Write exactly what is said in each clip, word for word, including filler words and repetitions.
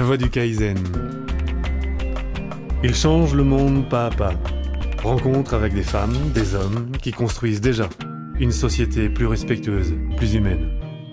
voie du Kaizen. Il change le monde pas à pas. Rencontre avec des femmes, des hommes qui construisent déjà une société plus respectueuse, plus humaine.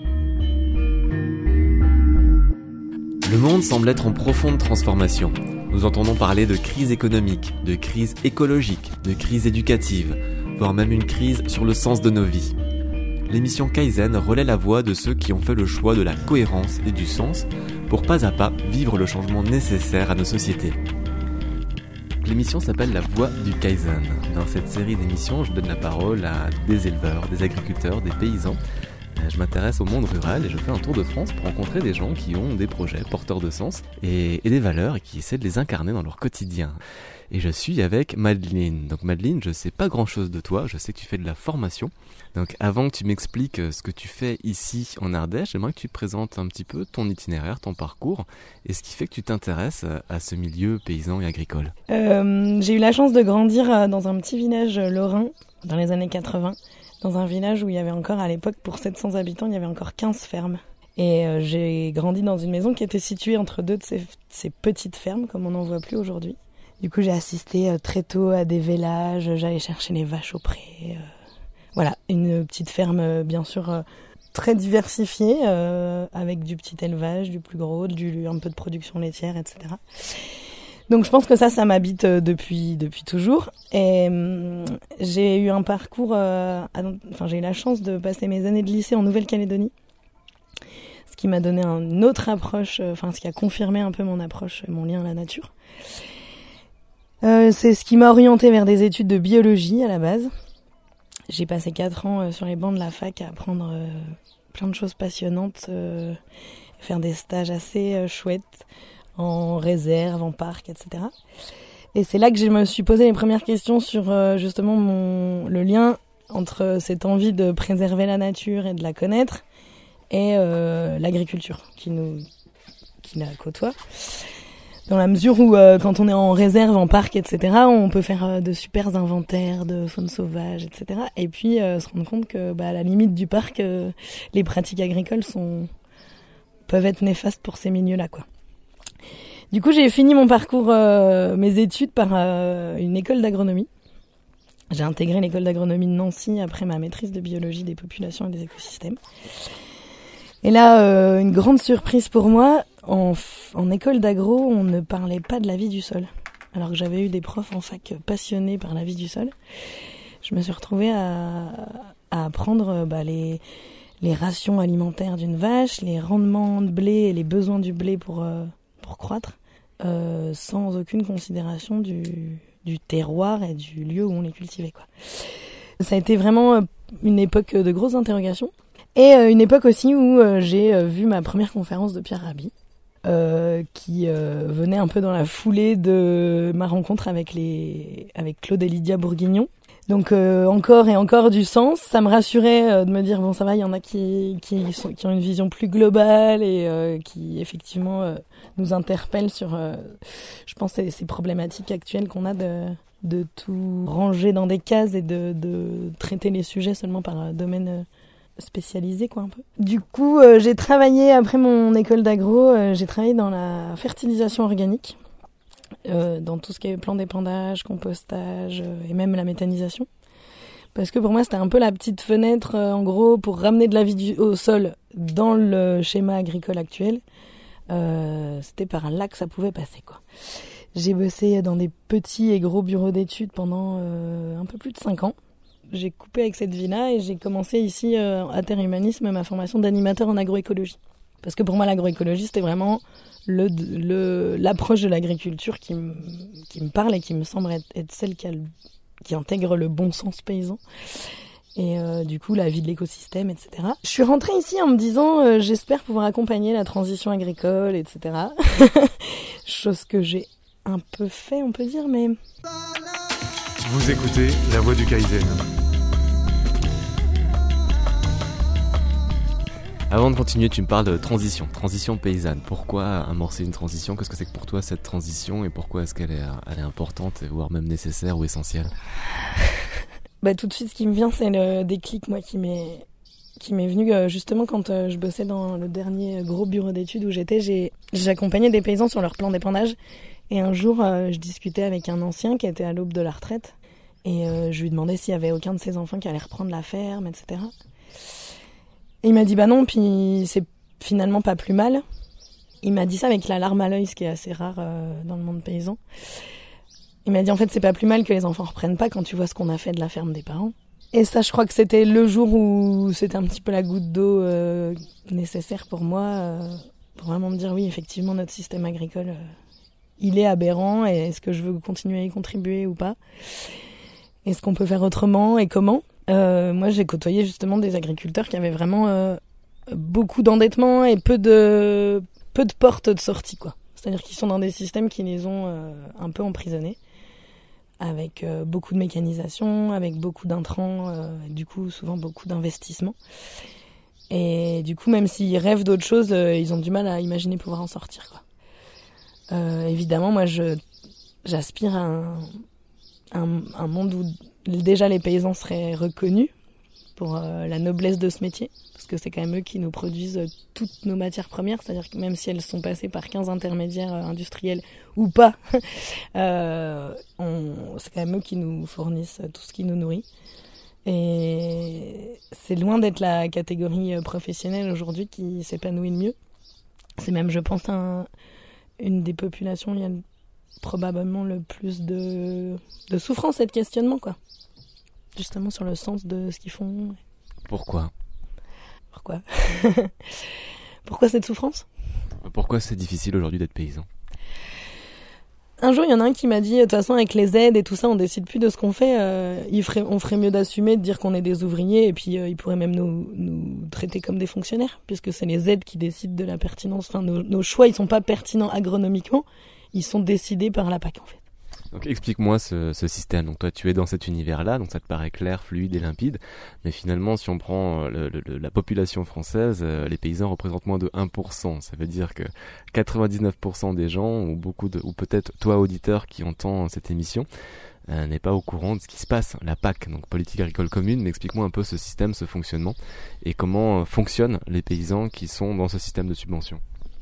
Le monde semble être en profonde transformation. Nous entendons parler de crise économique, de crise écologique, de crise éducative, voire même une crise sur le sens de nos vies. L'émission Kaizen relaie la voix de ceux qui ont fait le choix de la cohérence et du sens pour pas à pas vivre le changement nécessaire à nos sociétés. L'émission s'appelle La Voix du Kaizen. Dans cette série d'émissions, je donne la parole à des éleveurs, des agriculteurs, des paysans. Je m'intéresse au monde rural et je fais un tour de France pour rencontrer des gens qui ont des projets porteurs de sens et, et des valeurs et qui essaient de les incarner dans leur quotidien. Et je suis avec Madeleine. Donc Madeleine, je sais pas grand chose de toi, je sais que tu fais de la formation. Donc avant que tu m'expliques ce que tu fais ici en Ardèche, j'aimerais que tu te présentes un petit peu ton itinéraire, ton parcours et ce qui fait que tu t'intéresses à ce milieu paysan et agricole. Euh, j'ai eu la chance de grandir dans un petit village lorrain dans les années quatre-vingts, dans un village où il y avait encore à l'époque, pour sept cents habitants, il y avait encore quinze fermes. Et euh, j'ai grandi dans une maison qui était située entre deux de ces, ces petites fermes, comme on n'en voit plus aujourd'hui. Du coup, j'ai assisté euh, très tôt à des vélages, j'allais chercher les vaches au pré. Euh, voilà, une petite ferme, euh, bien sûr, euh, très diversifiée, euh, avec du petit élevage, du plus gros, du, un peu de production laitière, et cetera. Donc je pense que ça, ça m'habite euh, depuis depuis toujours. Et euh, j'ai eu un parcours, euh, à, enfin j'ai eu la chance de passer mes années de lycée en Nouvelle-Calédonie, ce qui m'a donné une autre approche, euh, enfin ce qui a confirmé un peu mon approche, mon lien à la nature. Euh, c'est ce qui m'a orientée vers des études de biologie à la base. J'ai passé quatre ans euh, sur les bancs de la fac à apprendre euh, plein de choses passionnantes, euh, faire des stages assez euh, chouettes, en réserve, en parc, et cetera. Et c'est là que je me suis posé les premières questions sur euh, justement mon, le lien entre cette envie de préserver la nature et de la connaître et euh, l'agriculture qui nous qui la côtoie. Dans la mesure où euh, quand on est en réserve, en parc, et cetera, on peut faire euh, de super inventaires de faune sauvage, et cetera. Et puis euh, se rendre compte que bah, à la limite du parc, euh, les pratiques agricoles sont peuvent être néfastes pour ces milieux-là, quoi. Du coup, j'ai fini mon parcours, euh, mes études par euh, une école d'agronomie. J'ai intégré l'école d'agronomie de Nancy après ma maîtrise de biologie des populations et des écosystèmes. Et là, euh, une grande surprise pour moi, en, en école d'agro, on ne parlait pas de la vie du sol. Alors que j'avais eu des profs en fac passionnés par la vie du sol. Je me suis retrouvée à, à apprendre bah, les, les rations alimentaires d'une vache, les rendements de blé et les besoins du blé pour, euh, pour croître. Euh, sans aucune considération du, du terroir et du lieu où on les cultivait, quoi. Ça a été vraiment une époque de grosses interrogations et euh, une époque aussi où euh, j'ai euh, vu ma première conférence de Pierre Rabhi euh, qui euh, venait un peu dans la foulée de ma rencontre avec, les, avec Claude et Lydia Bourguignon. Donc euh, encore et encore du sens, ça me rassurait euh, de me dire bon ça va, il y en a qui qui, sont, qui ont une vision plus globale et euh, qui effectivement euh, nous interpellent sur, euh, je pense, ces, ces problématiques actuelles qu'on a de de tout ranger dans des cases et de de traiter les sujets seulement par un domaine euh, spécialisé, quoi, un peu. Du coup, euh, j'ai travaillé après mon école d'agro, euh, j'ai travaillé dans la fertilisation organique. Euh, dans tout ce qui est plan d'épandage, compostage euh, et même la méthanisation. Parce que pour moi, c'était un peu la petite fenêtre, euh, en gros, pour ramener de la vie du, au sol dans le schéma agricole actuel. Euh, c'était par là que ça pouvait passer, quoi. J'ai bossé dans des petits et gros bureaux d'études pendant euh, un peu plus de cinq ans. J'ai coupé avec cette vie-là et j'ai commencé ici, euh, à Terre Humanisme, ma formation d'animateur en agroécologie. Parce que pour moi, l'agroécologie, c'était vraiment le, le, l'approche de l'agriculture qui me, qui me parle et qui me semble être, être celle qui, a le, qui intègre le bon sens paysan. Et euh, du coup, la vie de l'écosystème, et cetera. Je suis rentrée ici en me disant, euh, j'espère pouvoir accompagner la transition agricole, et cetera. Chose que j'ai un peu fait, on peut dire, mais... Vous écoutez La Voix du Kaizen. Avant de continuer, tu me parles de transition, transition paysanne. Pourquoi amorcer une transition ? Qu'est-ce que c'est que pour toi cette transition et pourquoi est-ce qu'elle est, elle est importante, voire même nécessaire ou essentielle ? Bah, tout de suite, ce qui me vient, c'est le déclic, moi, qui m'est qui m'est venue euh, justement quand euh, je bossais dans le dernier gros bureau d'études où j'étais. J'ai, j'accompagnais des paysans sur leur plan d'épandage. Et un jour, euh, je discutais avec un ancien qui était à l'aube de la retraite. Et euh, je lui demandais s'il y avait aucun de ses enfants qui allait reprendre la ferme, et cetera. Et il m'a dit bah non, puis c'est finalement pas plus mal. Il m'a dit ça avec la larme à l'œil, ce qui est assez rare euh, dans le monde paysan. Il m'a dit en fait c'est pas plus mal que les enfants reprennent pas quand tu vois ce qu'on a fait de la ferme des parents. Et ça, je crois que c'était le jour où c'était un petit peu la goutte d'eau euh, nécessaire pour moi, euh, pour vraiment me dire oui, effectivement, notre système agricole, euh, il est aberrant, et est-ce que je veux continuer à y contribuer ou pas ? Est-ce qu'on peut faire autrement et comment ? euh, Moi, j'ai côtoyé justement des agriculteurs qui avaient vraiment euh, beaucoup d'endettement et peu de, peu de portes de sortie, quoi. C'est-à-dire qu'ils sont dans des systèmes qui les ont euh, un peu emprisonnés, avec euh, beaucoup de mécanisation, avec beaucoup d'intrants, euh, du coup souvent beaucoup d'investissements. Et du coup, même s'ils rêvent d'autre chose, euh, ils ont du mal à imaginer pouvoir en sortir, quoi. Euh, évidemment, moi, je, j'aspire à un, un, un monde où déjà les paysans seraient reconnus pour euh, la noblesse de ce métier, parce que c'est quand même eux qui nous produisent euh, toutes nos matières premières, c'est-à-dire que même si elles sont passées par quinze intermédiaires euh, industriels ou pas, euh, on, c'est quand même eux qui nous fournissent tout ce qui nous nourrit. Et c'est loin d'être la catégorie professionnelle aujourd'hui qui s'épanouit le mieux. C'est même, je pense, un, une des populations où il y a probablement le plus de, de souffrance et de questionnement, quoi. Justement sur le sens de ce qu'ils font. Pourquoi ? Pourquoi ? Pourquoi cette souffrance ? Pourquoi c'est difficile aujourd'hui d'être paysan ? Un jour, il y en a un qui m'a dit, de toute façon, avec les aides et tout ça, on décide plus de ce qu'on fait. Euh, il ferait, on ferait mieux d'assumer, de dire qu'on est des ouvriers, et puis euh, ils pourraient même nous, nous traiter comme des fonctionnaires, puisque c'est les aides qui décident de la pertinence. Enfin, nos, nos choix, ils sont pas pertinents agronomiquement, ils sont décidés par la P A C, en fait. Donc explique-moi ce, ce système. Donc toi tu es dans cet univers-là, donc ça te paraît clair, fluide et limpide, mais finalement si on prend le, le, la population française, euh, les paysans représentent moins de un pour cent. Ça veut dire que quatre-vingt-dix-neuf pour cent des gens, ou beaucoup de, ou peut-être toi auditeur qui entend cette émission, euh, n'est pas au courant de ce qui se passe. La P A C, donc politique agricole commune, mais explique-moi un peu ce système, ce fonctionnement, et comment euh, fonctionnent les paysans qui sont dans ce système de subvention.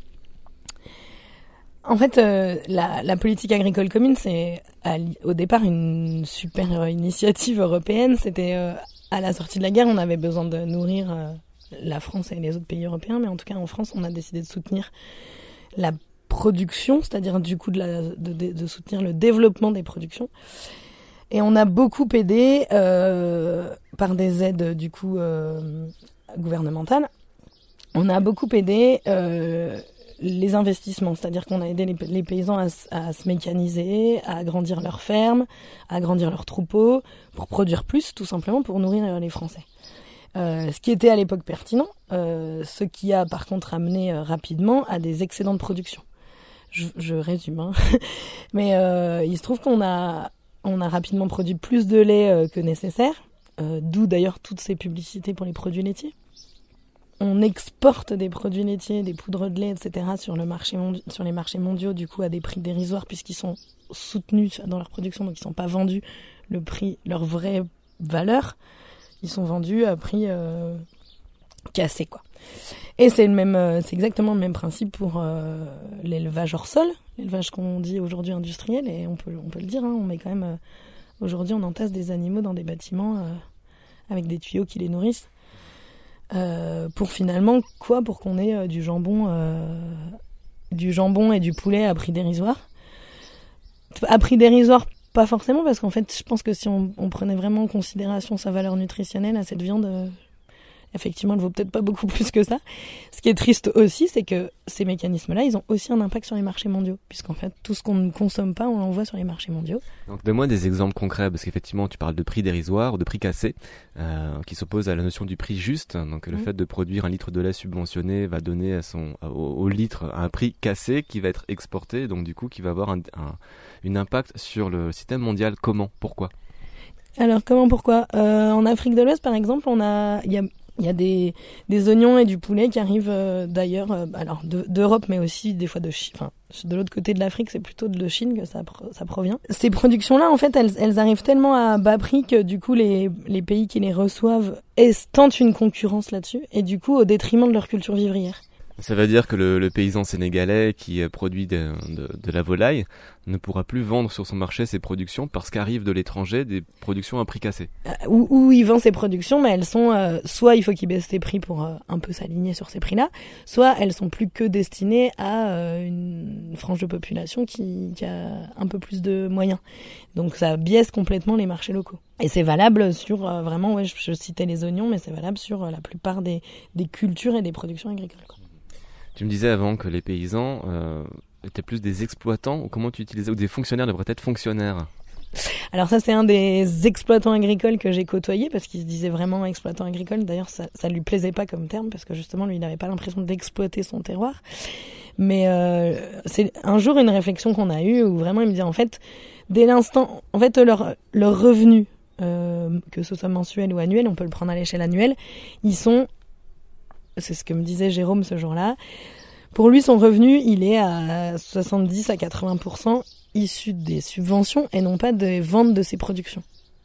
En fait, euh, la, la politique agricole commune, c'est à, au départ une super euh, initiative européenne. C'était euh, à la sortie de la guerre, on avait besoin de nourrir euh, la France et les autres pays européens, mais en tout cas en France, on a décidé de soutenir la production, c'est-à-dire du coup de, la, de, de, de soutenir le développement des productions. Et on a beaucoup aidé euh, par des aides du coup euh, gouvernementales. On a beaucoup aidé euh, les investissements, c'est-à-dire qu'on a aidé les, les paysans à, à se mécaniser, à agrandir leurs fermes, à agrandir leurs troupeaux, pour produire plus, tout simplement pour nourrir les Français. Euh, ce qui était à l'époque pertinent, euh, ce qui a par contre amené euh, rapidement à des excédents de production. Je, je résume, hein. Mais euh, il se trouve qu'on a, on a rapidement produit plus de lait euh, que nécessaire, euh, d'où d'ailleurs toutes ces publicités pour les produits laitiers. On exporte des produits laitiers, des poudres de lait, et cetera sur, le marché mondi- sur les marchés mondiaux, du coup à des prix dérisoires puisqu'ils sont soutenus dans leur production, donc ils ne sont pas vendus le prix, leur vraie valeur. Ils sont vendus à prix euh, cassé, quoi. Et c'est le même, euh, c'est exactement le même principe pour euh, l'élevage hors sol, l'élevage qu'on dit aujourd'hui industriel, et on peut, on peut le dire, hein, on met quand même, euh, aujourd'hui on entasse des animaux dans des bâtiments euh, avec des tuyaux qui les nourrissent. Euh, pour finalement quoi, pour qu'on ait euh, du jambon, euh, du jambon et du poulet à prix dérisoire. À prix dérisoire, pas forcément, parce qu'en fait, je pense que si on, on prenait vraiment en considération sa valeur nutritionnelle à cette viande, euh, effectivement, elle vaut peut-être pas beaucoup plus que ça. Ce qui est triste aussi, c'est que ces mécanismes-là, ils ont aussi un impact sur les marchés mondiaux, puisqu'en fait, tout ce qu'on ne consomme pas, on l'envoie sur les marchés mondiaux. Donc, donne-moi des exemples concrets, parce qu'effectivement, tu parles de prix dérisoire ou de prix cassé, euh, qui s'oppose à la notion du prix juste. Donc, le mmh. fait de produire un litre de lait subventionné va donner à son, au, au litre un prix cassé qui va être exporté, donc du coup, qui va avoir un, un, un impact sur le système mondial. Comment ? Pourquoi ? Alors, comment ? Pourquoi ? euh, En Afrique de l'Ouest, par exemple, on a, il y a Il y a des, des oignons et du poulet qui arrivent euh, d'ailleurs, euh, alors de, d'Europe, mais aussi des fois de Chine. Enfin, de l'autre côté de l'Afrique, c'est plutôt de Chine que ça, ça provient. Ces productions-là, en fait, elles, elles arrivent tellement à bas prix que du coup, les, les pays qui les reçoivent tentent une concurrence là-dessus, et du coup, au détriment de leur culture vivrière. Ça veut dire que le, le paysan sénégalais qui produit de, de, de la volaille ne pourra plus vendre sur son marché ses productions parce qu'arrivent de l'étranger des productions à prix cassé. Euh, où, où il vend ses productions, mais elles sont euh, soit il faut qu'il baisse ses prix pour euh, un peu s'aligner sur ces prix-là, soit elles sont plus que destinées à euh, une frange de population qui, qui a un peu plus de moyens. Donc ça biaise complètement les marchés locaux. Et c'est valable sur euh, vraiment, ouais, je, je citais les oignons, mais c'est valable sur euh, la plupart des, des cultures et des productions agricoles, quoi. Tu me disais avant que les paysans euh, étaient plus des exploitants, ou comment tu utilisais, ou des fonctionnaires devraient être fonctionnaires. Alors ça, c'est un des exploitants agricoles que j'ai côtoyé, parce qu'il se disait vraiment exploitant agricole. D'ailleurs, ça, ça lui plaisait pas comme terme, parce que justement, lui, il n'avait pas l'impression d'exploiter son terroir. Mais euh, c'est un jour une réflexion qu'on a eue, où vraiment il me disait, en fait, dès l'instant, en fait, leur, leur revenu, euh, que ce soit mensuel ou annuel, on peut le prendre à l'échelle annuelle, ils sont... C'est ce que me disait Jérôme ce jour-là. Pour lui, son revenu, il est à soixante-dix à quatre-vingts pour cent issu des subventions et non pas des ventes de ses productions.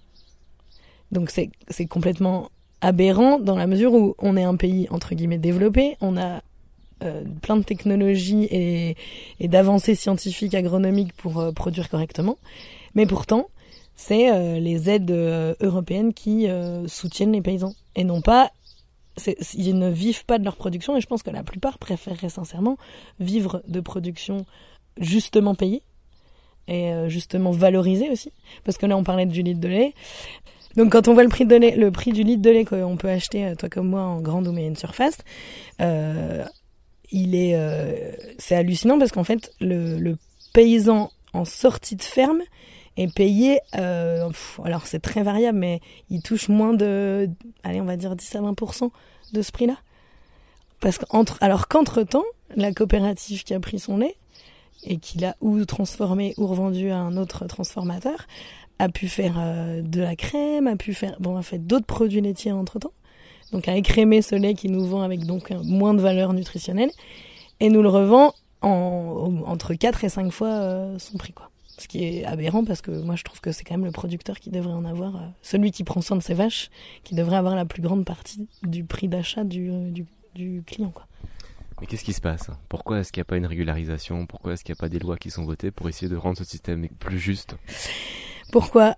Donc c'est, c'est complètement aberrant dans la mesure où on est un pays, entre guillemets, développé. On a euh, plein de technologies et, et d'avancées scientifiques, agronomiques pour euh, produire correctement. Mais pourtant, c'est euh, les aides euh, européennes qui euh, soutiennent les paysans et non pas... C'est, ils ne vivent pas de leur production et je pense que la plupart préféreraient sincèrement vivre de production justement payée et justement valorisée aussi. Parce que là, on parlait du litre de lait. Donc quand on voit le prix, de lait, le prix du litre de lait qu'on peut acheter, toi comme moi, en grande ou moyenne surface, euh, il est, euh, c'est hallucinant parce qu'en fait, le, le paysan en sortie de ferme est payé, euh, pff, alors c'est très variable, mais il touche moins de, allez, on va dire dix à vingt pour cent de ce prix-là. Parce qu'entre, alors qu'entre-temps, la coopérative qui a pris son lait, et qui l'a ou transformé ou revendu à un autre transformateur, a pu faire euh, de la crème, a pu faire, bon, a fait d'autres produits laitiers entre-temps. Donc a écrémé ce lait qui nous vend avec donc moins de valeur nutritionnelle, et nous le revend en, entre quatre et cinq fois euh, son prix, quoi. Ce qui est aberrant parce que moi je trouve que c'est quand même le producteur qui devrait en avoir, euh, celui qui prend soin de ses vaches, qui devrait avoir la plus grande partie du prix d'achat du, du, du client, quoi. Mais qu'est-ce qui se passe ? Pourquoi est-ce qu'il n'y a pas une régularisation ? Pourquoi est-ce qu'il n'y a pas des lois qui sont votées pour essayer de rendre ce système plus juste ? Pourquoi ?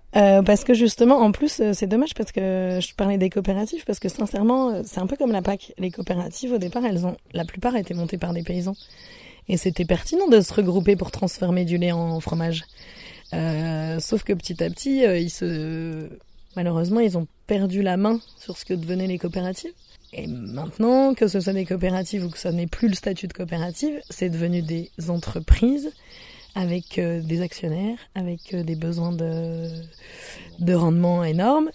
euh, Parce que justement, en plus, c'est dommage parce que je parlais des coopératives, parce que sincèrement, c'est un peu comme la P A C. Les coopératives, au départ, elles ont, la plupart étaient montées par des paysans. Et c'était pertinent de se regrouper pour transformer du lait en fromage. Euh, sauf que petit à petit, euh, ils se... malheureusement, ils ont perdu la main sur ce que devenaient les coopératives. Et maintenant, que ce soit des coopératives ou que ça n'est plus le statut de coopérative, c'est devenu des entreprises avec euh, des actionnaires, avec euh, des besoins de, de rendement énormes.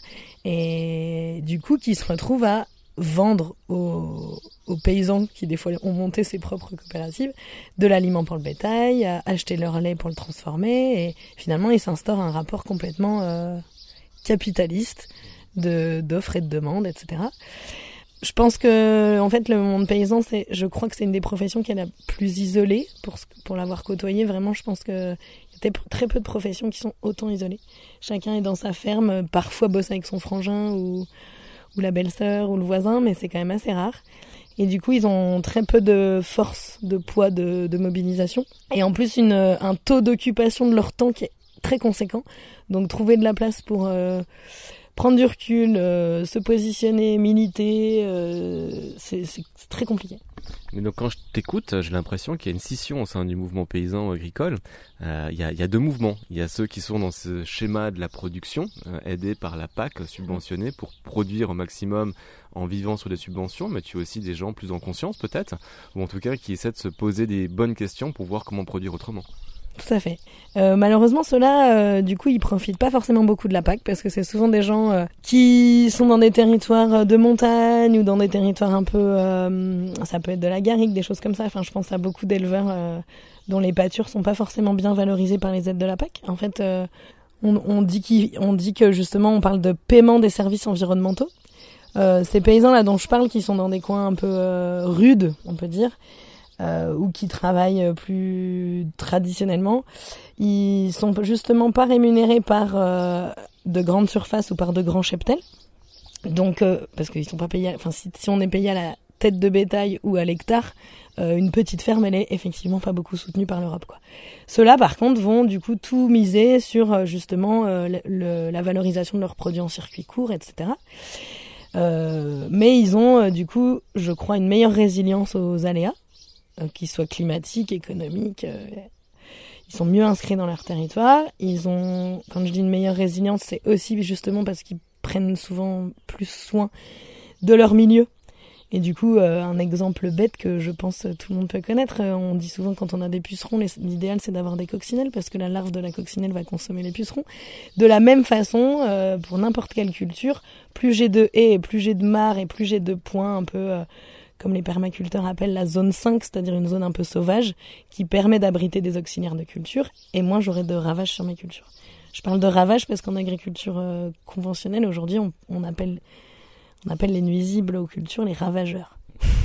Et du coup, qui se retrouvent à vendre aux, aux paysans qui des fois ont monté ses propres coopératives de l'aliment pour le bétail, à acheter leur lait pour le transformer, et finalement il s'instaure un rapport complètement euh, capitaliste de d'offres et de demandes, et cetera. Je pense que en fait le monde paysan, c'est, je crois que c'est une des professions qui est la plus isolée pour pour l'avoir côtoyé. Vraiment, je pense que il y a très peu de professions qui sont autant isolées. Chacun est dans sa ferme, parfois bosse avec son frangin ou ou la belle-sœur ou le voisin, mais c'est quand même assez rare. Et du coup, ils ont très peu de force, de poids, de, de mobilisation. Et en plus, une, un taux d'occupation de leur temps qui est très conséquent. Donc, trouver de la place pour euh, prendre du recul, euh, se positionner, militer, euh, c'est, c'est, c'est très compliqué. Mais donc quand je t'écoute, j'ai l'impression qu'il y a une scission au sein du mouvement paysan agricole. Euh, il y a, il y a deux mouvements. Il y a ceux qui sont dans ce schéma de la production, euh, aidés par la P A C, subventionnés pour produire au maximum en vivant sur des subventions, mais tu as aussi des gens plus en conscience peut-être, ou en tout cas qui essaient de se poser des bonnes questions pour voir comment produire autrement. Tout à fait. Euh, malheureusement, ceux-là, euh, du coup, ils profitent pas forcément beaucoup de la P A C parce que c'est souvent des gens euh, qui sont dans des territoires de montagne ou dans des territoires un peu, euh, ça peut être de la garrigue, des choses comme ça. Enfin, je pense à beaucoup d'éleveurs euh, dont les pâtures sont pas forcément bien valorisées par les aides de la P A C. En fait, euh, on, on dit qu'il, on dit que justement, on parle de paiement des services environnementaux. Euh, ces paysans-là dont je parle, qui sont dans des coins un peu euh, rudes, on peut dire, euh, ou qui travaillent plus traditionnellement, ils sont justement pas rémunérés par euh, de grandes surfaces ou par de grands cheptels. Donc, euh, parce qu'ils sont pas payés, enfin, si, si on est payé à la tête de bétail ou à l'hectare, euh, une petite ferme, elle est effectivement pas beaucoup soutenue par l'Europe, quoi. Ceux-là, par contre, vont du coup tout miser sur justement euh, le, le, la valorisation de leurs produits en circuit court, et cetera. Euh, mais ils ont euh, du coup, je crois, une meilleure résilience aux aléas, euh, qu'ils soient climatiques, économiques. Euh, ils sont mieux inscrits dans leur territoire. Ils ont, quand je dis une meilleure résilience, c'est aussi justement parce qu'ils prennent souvent plus soin de leur milieu. Et du coup, euh, un exemple bête que je pense tout le monde peut connaître, euh, on dit souvent quand on a des pucerons, l'idéal c'est d'avoir des coccinelles parce que la larve de la coccinelle va consommer les pucerons. De la même façon, euh, pour n'importe quelle culture, plus j'ai de haies et plus j'ai de mares et plus j'ai de points un peu, euh, comme les permaculteurs appellent la zone cinq, c'est-à-dire une zone un peu sauvage, qui permet d'abriter des auxiliaires de culture, et moins j'aurai de ravages sur mes cultures. Je parle de ravages parce qu'en agriculture euh, conventionnelle, aujourd'hui, on, on appelle... On appelle les nuisibles aux cultures les ravageurs.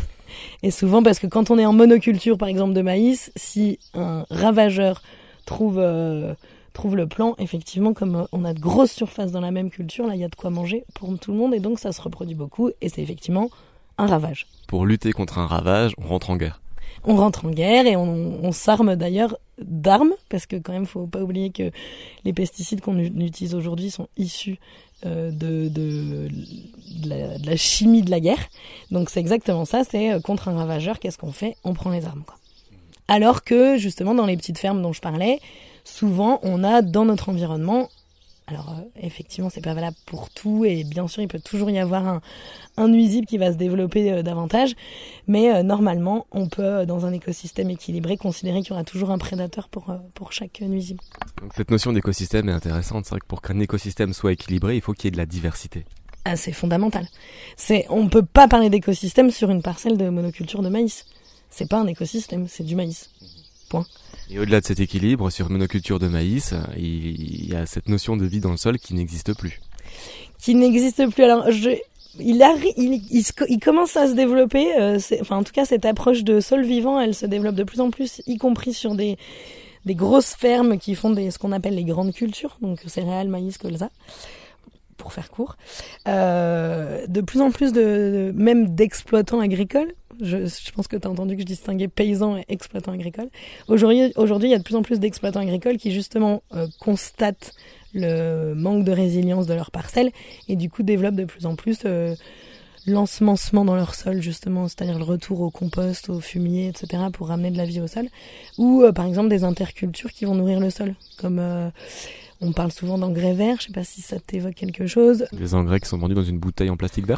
Et souvent parce que quand on est en monoculture, par exemple de maïs, si un ravageur trouve euh, trouve le plan, effectivement, comme on a de grosses surfaces dans la même culture, là il y a de quoi manger pour tout le monde et donc ça se reproduit beaucoup et c'est effectivement un ravage. Pour lutter contre un ravage, on rentre en guerre. On rentre en guerre et on, on s'arme d'ailleurs d'armes parce que quand même faut pas oublier que les pesticides qu'on utilise aujourd'hui sont issus Euh, de, de, de, la, de la chimie de la guerre. Donc c'est exactement ça, c'est euh, contre un ravageur, qu'est-ce qu'on fait ? On prend les armes, quoi. Alors que justement dans les petites fermes dont je parlais, souvent on a dans notre environnement, alors euh, effectivement c'est pas valable pour tout et bien sûr il peut toujours y avoir un, un nuisible qui va se développer euh, davantage, mais euh, normalement on peut euh, dans un écosystème équilibré considérer qu'il y aura toujours un prédateur pour, euh, pour chaque nuisible. Donc cette notion d'écosystème est intéressante. C'est vrai que pour qu'un écosystème soit équilibré, il faut qu'il y ait de la diversité. Ah, c'est fondamental. C'est, on peut pas parler d'écosystème sur une parcelle de monoculture de maïs. C'est pas un écosystème, c'est du maïs. Point. Et au-delà de cet équilibre, sur monoculture de maïs, il y a cette notion de vie dans le sol qui n'existe plus. Qui n'existe plus. Alors, je, il, a, il, il, il commence à se développer. Euh, c'est, enfin, en tout cas, cette approche de sol vivant, elle se développe de plus en plus, y compris sur des des grosses fermes qui font des, ce qu'on appelle les grandes cultures, donc céréales, maïs, colza, pour faire court. Euh, de plus en plus de, de même d'exploitants agricoles. Je, je pense que tu as entendu que je distinguais paysans et exploitants agricoles. Aujourd'hui, aujourd'hui, il y a de plus en plus d'exploitants agricoles qui justement euh, constatent le manque de résilience de leurs parcelles et du coup développent de plus en plus euh, l'ensemencement dans leur sol, justement, c'est-à-dire le retour au compost, au fumier, et cetera, pour ramener de la vie au sol. Ou, euh, par exemple, des intercultures qui vont nourrir le sol. Comme, euh, on parle souvent d'engrais verts, je sais pas si ça t'évoque quelque chose. Les engrais qui sont vendus dans une bouteille en plastique verte ?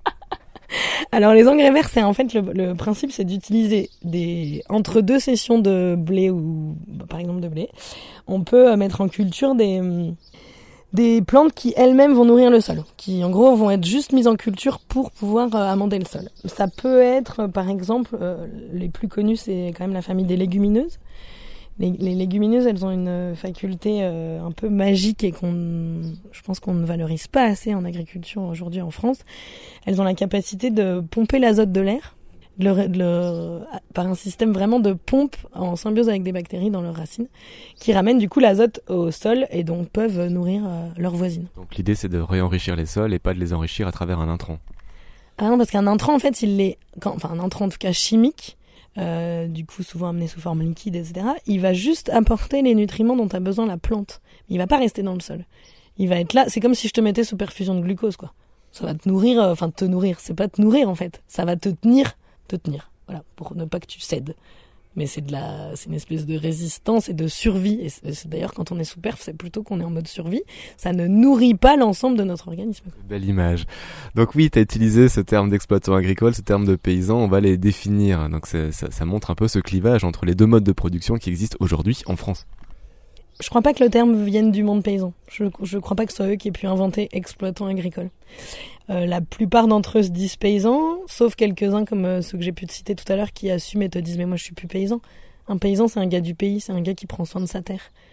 Alors, les engrais verts, c'est en fait, le, le principe, c'est d'utiliser des, entre deux sessions de blé ou, bah, par exemple, de blé, on peut euh, mettre en culture des, des plantes qui elles-mêmes vont nourrir le sol, qui en gros vont être juste mises en culture pour pouvoir euh, amender le sol. Ça peut être, euh, par exemple, euh, les plus connus, c'est quand même la famille des légumineuses. Les, les légumineuses, elles ont une faculté euh, un peu magique et qu'on, je pense qu'on ne valorise pas assez en agriculture aujourd'hui en France. Elles ont la capacité de pomper l'azote de l'air, de le, de le, par un système vraiment de pompe en symbiose avec des bactéries dans leurs racines, qui ramènent du coup l'azote au sol et donc peuvent nourrir euh, leurs voisines. Donc l'idée c'est de réenrichir les sols et pas de les enrichir à travers un intrant. Ah non, parce qu'un intrant en fait, il est, quand, enfin un intrant en tout cas chimique, euh, du coup souvent amené sous forme liquide, et cetera. Il va juste apporter les nutriments dont a besoin la plante. Il va pas rester dans le sol. Il va être là. C'est comme si je te mettais sous perfusion de glucose, quoi. Ça va te nourrir, euh, enfin te nourrir. C'est pas te nourrir en fait. Ça va te tenir. te tenir, voilà, pour ne pas que tu cèdes. Mais c'est de la, c'est une espèce de résistance et de survie. Et c'est, c'est d'ailleurs quand on est sous perf, c'est plutôt qu'on est en mode survie. Ça ne nourrit pas l'ensemble de notre organisme. Belle image. Donc oui, tu as utilisé ce terme d'exploitant agricole, ce terme de paysan. On va les définir. Donc c'est, ça, ça montre un peu ce clivage entre les deux modes de production qui existent aujourd'hui en France. Je crois pas que le terme vienne du monde paysan. Je, je crois pas que ce soit eux qui aient pu inventer exploitant agricole. Euh, la plupart d'entre eux se disent paysans, sauf quelques-uns comme euh, ceux que j'ai pu te citer tout à l'heure qui assument et te disent mais moi je suis plus paysan. Un paysan c'est un gars du pays, c'est un gars qui prend soin de sa terre.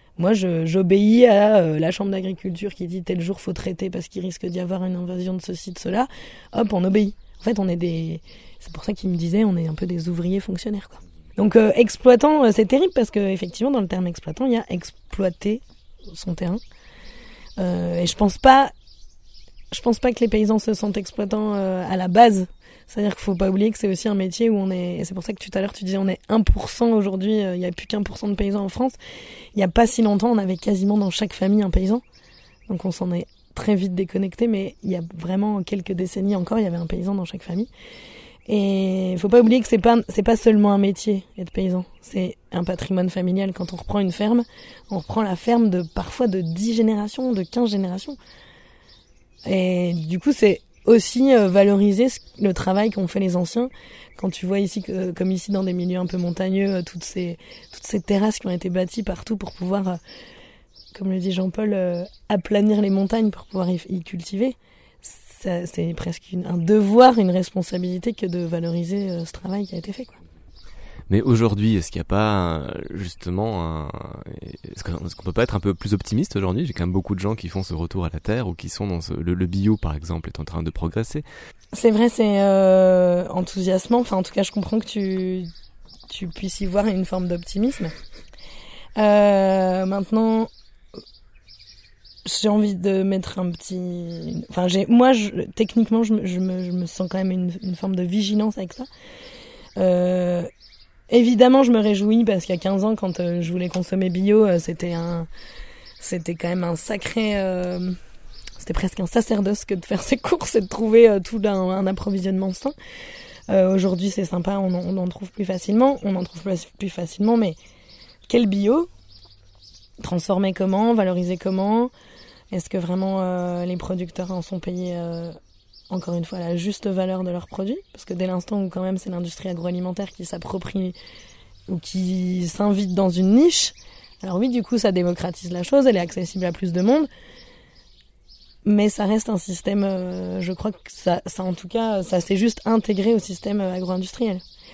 Moi, je, j'obéis à euh, la chambre d'agriculture qui dit tel jour faut traiter parce qu'il risque d'y avoir une invasion de ceci, de cela. Hop, on obéit. En fait, on est des... C'est pour ça qu'il me disait, on est un peu des ouvriers fonctionnaires, quoi. Donc, euh, exploitant, euh, c'est terrible parce que effectivement, dans le terme exploitant, il y a exploiter son terrain. Euh, et je pense pas, je pense pas que les paysans se sentent exploitants euh, à la base. C'est-à-dire qu'il faut pas oublier que c'est aussi un métier où on est, et c'est pour ça que tout à l'heure tu disais on est un pour cent aujourd'hui, il euh, y a plus qu'un pour cent de paysans en France. Il y a pas si longtemps, on avait quasiment dans chaque famille un paysan. Donc on s'en est très vite déconnecté, mais il y a vraiment quelques décennies encore, il y avait un paysan dans chaque famille. Et il faut pas oublier que c'est pas, c'est pas seulement un métier, être paysan. C'est un patrimoine familial. Quand on reprend une ferme, on reprend la ferme de, parfois de dix générations, de quinze générations. Et du coup, c'est aussi euh, valoriser le travail qu'ont fait les anciens. Quand tu vois ici, que, comme ici dans des milieux un peu montagneux, euh, toutes ces toutes ces terrasses qui ont été bâties partout pour pouvoir, euh, comme le dit Jean-Paul, euh, aplanir les montagnes pour pouvoir y, y cultiver. Ça, c'est presque une, un devoir, une responsabilité que de valoriser euh, ce travail qui a été fait, quoi. Mais aujourd'hui, est-ce qu'il n'y a pas justement un... Est-ce qu'on est-ce qu'on peut pas être un peu plus optimiste aujourd'hui ? J'ai quand même beaucoup de gens qui font ce retour à la terre ou qui sont dans ce... le, le bio, par exemple, est en train de progresser. C'est vrai, c'est euh, enthousiasmant. Enfin, en tout cas, je comprends que tu, tu puisses y voir une forme d'optimisme. Euh, maintenant, j'ai envie de mettre un petit... Enfin, j'ai... moi, je... techniquement, je me, je, me, je me sens quand même une, une forme de vigilance avec ça. Euh... Évidemment, je me réjouis parce qu'il y a quinze ans, quand euh, je voulais consommer bio, euh, c'était un, c'était quand même un sacré, euh, c'était presque un sacerdoce que de faire ses courses et de trouver euh, tout un, un approvisionnement sain. Euh, aujourd'hui, c'est sympa, on, on en trouve plus facilement, on en trouve plus, plus facilement, mais quel bio ? Transformer comment ? Valoriser comment ? Est-ce que vraiment euh, les producteurs en sont payés euh, encore une fois, la juste valeur de leurs produits, parce que dès l'instant où quand même c'est l'industrie agroalimentaire qui s'approprie ou qui s'invite dans une niche, alors oui, du coup, ça démocratise la chose, elle est accessible à plus de monde, mais ça reste un système, euh, je crois que ça, ça, en tout cas, ça s'est juste intégré au système agro-industriel.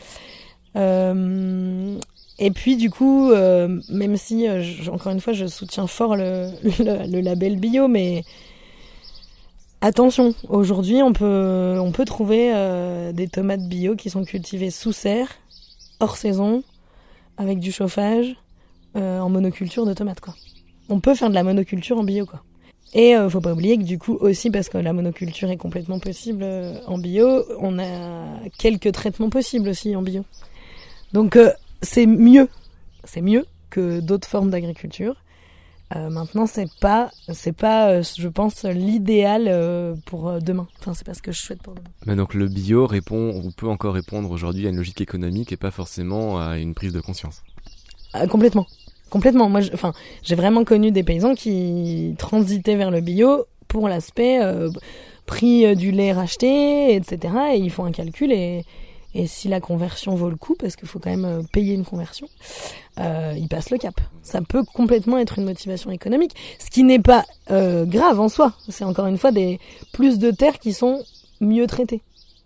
Euh, et puis, du coup, euh, même si, euh, je, encore une fois, je soutiens fort le, le, le label bio, mais attention, aujourd'hui, on peut, on peut trouver euh, des tomates bio qui sont cultivées sous serre, hors saison, avec du chauffage, euh, en monoculture de tomates, quoi. On peut faire de la monoculture en bio, quoi. Et euh, faut pas oublier que du coup, aussi parce que la monoculture est complètement possible euh, en bio, on a quelques traitements possibles aussi en bio. Donc euh, c'est mieux, c'est mieux que d'autres formes d'agriculture. Euh, maintenant, c'est pas, c'est pas, euh, je pense, l'idéal euh, pour euh, demain. Enfin, c'est pas ce que je souhaite pour demain. Mais donc le bio répond, ou peut encore répondre aujourd'hui à une logique économique et pas forcément à une prise de conscience. Ah, complètement, complètement. Moi, enfin, j'ai vraiment connu des paysans qui transitaient vers le bio pour l'aspect euh, prix du lait racheté, et cetera. Et ils font un calcul et Et si la conversion vaut le coup, parce qu'il faut quand même payer une conversion, euh, ils passent le cap. Ça peut complètement être une motivation économique, ce qui n'est pas euh, grave en soi. C'est encore une fois des plus de terres qui sont mieux traitées,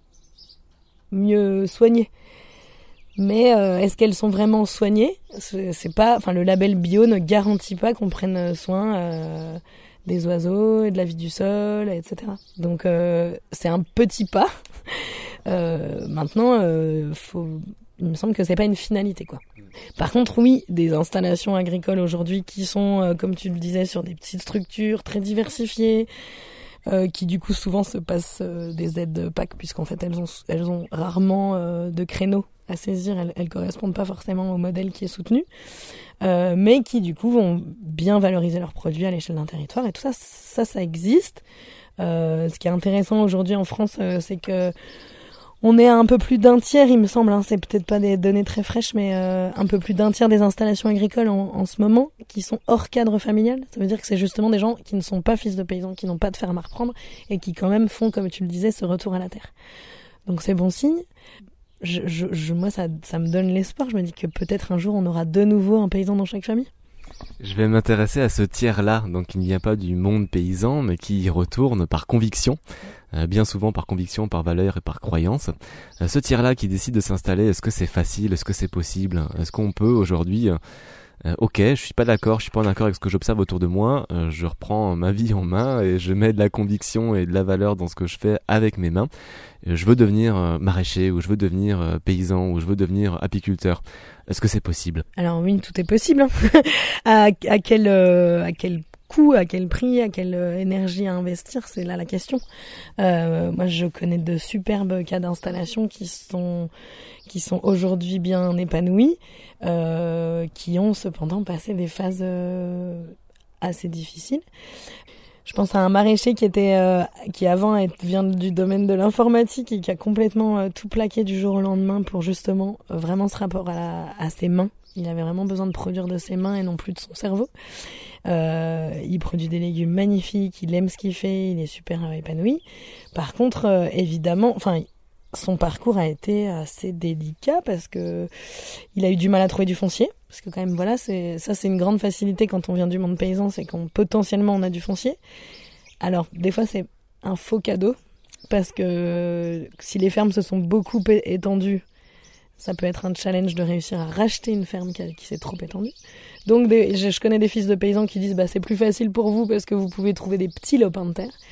mieux soignées. Mais euh, est-ce qu'elles sont vraiment soignées ? c'est, c'est pas, enfin, le label bio ne garantit pas qu'on prenne soin euh, des oiseaux, et de la vie du sol, et cetera. Donc euh, c'est un petit pas. Euh, maintenant, euh, faut, il me semble que c'est pas une finalité, quoi. Par contre, oui, des installations agricoles aujourd'hui qui sont, euh, comme tu le disais, sur des petites structures très diversifiées, euh, qui du coup souvent se passent euh, des aides P A C, puisqu'en fait elles ont, elles ont rarement euh, de créneaux à saisir, elles, elles correspondent pas forcément au modèle qui est soutenu, euh, mais qui du coup vont bien valoriser leurs produits à l'échelle d'un territoire, et tout ça, ça, ça existe. Euh, ce qui est intéressant aujourd'hui en France, euh, c'est que on est à un peu plus d'un tiers, il me semble, hein, c'est peut-être pas des données très fraîches, mais euh, un peu plus d'un tiers des installations agricoles en, en ce moment qui sont hors cadre familial. Ça veut dire que c'est justement des gens qui ne sont pas fils de paysans, qui n'ont pas de ferme à reprendre et qui quand même font, comme tu le disais, ce retour à la terre. Donc c'est bon signe. Je, je, je, moi, ça, ça me donne l'espoir. Je me dis que peut-être un jour, on aura de nouveau un paysan dans chaque famille. Je vais m'intéresser à ce tiers-là, donc il n'y a pas du monde paysan, mais qui y retourne par conviction, euh, bien souvent par conviction, par valeur et par croyance. Euh, ce tiers-là qui décide de s'installer, est-ce que c'est facile, est-ce que c'est possible ? Est-ce qu'on peut aujourd'hui euh, ok, je suis pas d'accord, je suis pas en accord avec ce que j'observe autour de moi, euh, je reprends ma vie en main et je mets de la conviction et de la valeur dans ce que je fais avec mes mains. Euh, je veux devenir euh, maraîcher, ou je veux devenir euh, paysan, ou je veux devenir apiculteur. Est-ce que c'est possible? Alors oui, tout est possible. Hein. à, à quel euh, à quel coût, à quel prix, à quelle euh, énergie à investir, c'est là la question. Euh, moi, je connais de superbes cas d'installation qui sont qui sont aujourd'hui bien épanouis, euh, qui ont cependant passé des phases euh, assez difficiles. Je pense à un maraîcher qui était, euh, qui avant vient du domaine de l'informatique et qui a complètement euh, tout plaqué du jour au lendemain pour justement euh, vraiment ce rapport à, à ses mains. Il avait vraiment besoin de produire de ses mains et non plus de son cerveau. Euh, il produit des légumes magnifiques, il aime ce qu'il fait, il est super euh, épanoui. Par contre, euh, évidemment, enfin, son parcours a été assez délicat parce que il a eu du mal à trouver du foncier. Parce que quand même, voilà, c'est, ça c'est une grande facilité quand on vient du monde paysan, c'est qu'on potentiellement on a du foncier. Alors, des fois c'est un faux cadeau, parce que si les fermes se sont beaucoup étendues, ça peut être un challenge de réussir à racheter une ferme qui, qui s'est trop étendue. Donc des, je, je connais des fils de paysans qui disent bah c'est plus facile pour vous parce que vous pouvez trouver des petits lopins de terre.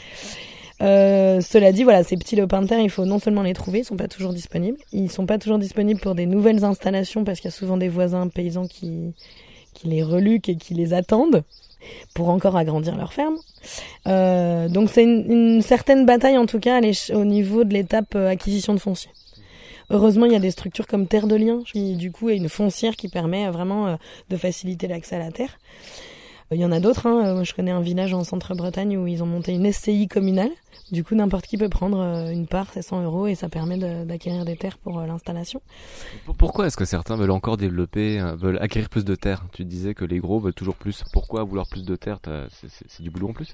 Euh, cela dit, voilà, ces petits lopins de terre, il faut non seulement les trouver, ils sont pas toujours disponibles, ils sont pas toujours disponibles pour des nouvelles installations parce qu'il y a souvent des voisins paysans qui, qui les reluquent et qui les attendent pour encore agrandir leur ferme. Euh, donc c'est une, une certaine bataille en tout cas au niveau de l'étape acquisition de foncier. Heureusement, il y a des structures comme Terre de Liens, qui du coup est une foncière qui permet vraiment de faciliter l'accès à la terre. Il y en a d'autres, hein. Moi, je connais un village en Centre-Bretagne où ils ont monté une S C I communale. Du coup, n'importe qui peut prendre une part, c'est cent euros, et ça permet de, d'acquérir des terres pour l'installation. Pourquoi est-ce que certains veulent encore développer, veulent acquérir plus de terres? Tu disais que les gros veulent toujours plus. Pourquoi vouloir plus de terres? c'est, c'est, c'est du boulot en plus?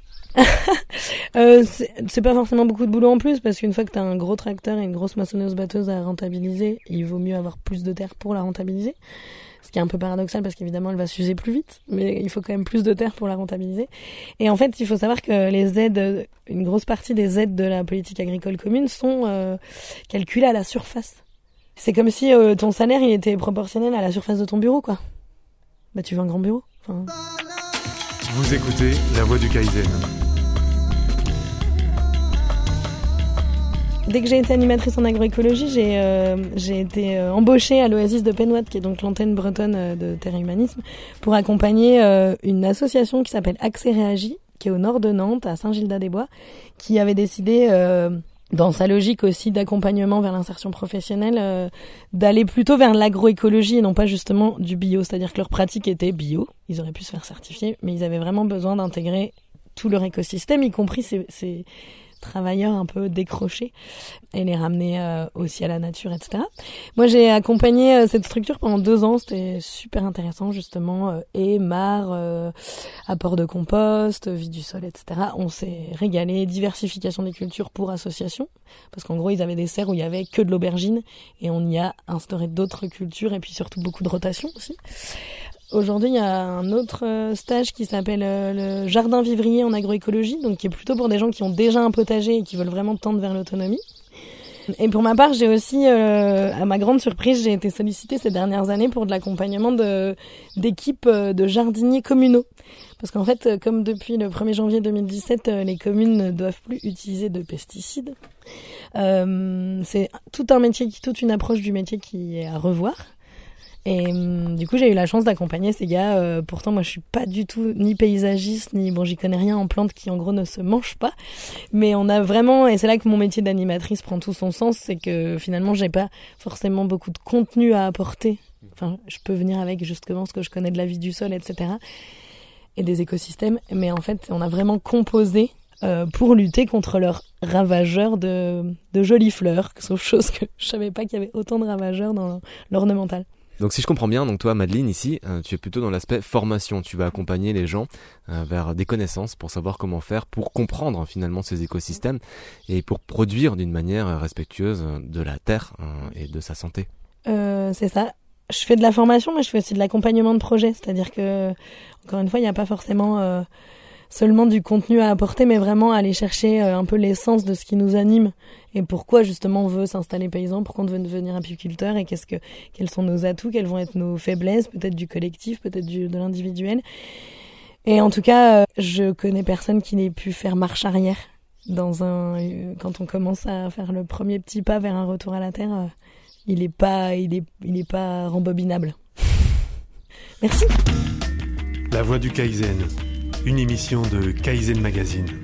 euh, c'est, c'est pas forcément beaucoup de boulot en plus, parce qu'une fois que t'as un gros tracteur et une grosse moissonneuse-batteuse à rentabiliser, il vaut mieux avoir plus de terres pour la rentabiliser. Ce qui est un peu paradoxal parce qu'évidemment elle va s'user plus vite, mais il faut quand même plus de terre pour la rentabiliser. Et en fait, il faut savoir que les aides, une grosse partie des aides de la politique agricole commune sont euh, calculées à la surface. C'est comme si euh, ton salaire il était proportionnel à la surface de ton bureau, quoi. Bah tu veux un grand bureau. Enfin... Vous écoutez La Voix du Kaizen. Dès que j'ai été animatrice en agroécologie, j'ai, euh, j'ai été euh, embauchée à l'Oasis de Penwatt, qui est donc l'antenne bretonne euh, de Terre et Humanisme, pour accompagner euh, une association qui s'appelle Accès Réagi, qui est au nord de Nantes, à Saint-Gildas-des-Bois, qui avait décidé, euh, dans sa logique aussi d'accompagnement vers l'insertion professionnelle, euh, d'aller plutôt vers l'agroécologie et non pas justement du bio. C'est-à-dire que leur pratique était bio, ils auraient pu se faire certifier, mais ils avaient vraiment besoin d'intégrer tout leur écosystème, y compris ces... ces travailleurs un peu décrochés et les ramener euh, aussi à la nature, et cetera. Moi, j'ai accompagné euh, cette structure pendant deux ans. C'était super intéressant, justement. Euh, et marre, euh, apport de compost, vie du sol, et cetera. On s'est régalé. Diversification des cultures pour association. Parce qu'en gros, ils avaient des serres où il y avait que de l'aubergine et on y a instauré d'autres cultures et puis surtout beaucoup de rotation aussi. Aujourd'hui, il y a un autre stage qui s'appelle le jardin vivrier en agroécologie, donc qui est plutôt pour des gens qui ont déjà un potager et qui veulent vraiment tendre vers l'autonomie. Et pour ma part, j'ai aussi, euh, à ma grande surprise, j'ai été sollicitée ces dernières années pour de l'accompagnement de, d'équipes de jardiniers communaux. Parce qu'en fait, comme depuis le premier janvier deux mille dix-sept, les communes ne doivent plus utiliser de pesticides. Euh, c'est tout un métier, toute une approche du métier qui est à revoir. Et hum, du coup, j'ai eu la chance d'accompagner ces gars. Euh, pourtant, moi, je suis pas du tout ni paysagiste, ni bon, j'y connais rien en plantes qui, en gros, ne se mangent pas. Mais on a vraiment, et c'est là que mon métier d'animatrice prend tout son sens, c'est que finalement, j'ai pas forcément beaucoup de contenu à apporter. Enfin, je peux venir avec justement ce que je connais de la vie du sol, et cetera, et des écosystèmes. Mais en fait, on a vraiment composé euh, pour lutter contre leurs ravageurs de, de jolies fleurs, sauf chose que je savais pas qu'il y avait autant de ravageurs dans l'ornemental. Donc si je comprends bien, donc toi Madeleine ici, euh, tu es plutôt dans l'aspect formation, tu vas accompagner les gens euh, vers des connaissances pour savoir comment faire, pour comprendre finalement ces écosystèmes et pour produire d'une manière respectueuse de la terre euh, et de sa santé. Euh, c'est ça. Je fais de la formation, mais je fais aussi de l'accompagnement de projet, c'est-à-dire que, encore une fois, il n'y a pas forcément... Euh... seulement du contenu à apporter, mais vraiment aller chercher un peu l'essence de ce qui nous anime et pourquoi justement on veut s'installer paysan, pourquoi on veut devenir apiculteur et qu'est-ce que, quels sont nos atouts, quelles vont être nos faiblesses, peut-être du collectif, peut-être du, de l'individuel. Et en tout cas, je connais personne qui n'ait pu faire marche arrière dans un, quand on commence à faire le premier petit pas vers un retour à la terre, il est pas, il est, il est pas rembobinable. Merci. La voix du Kaizen, une émission de Kaizen Magazine.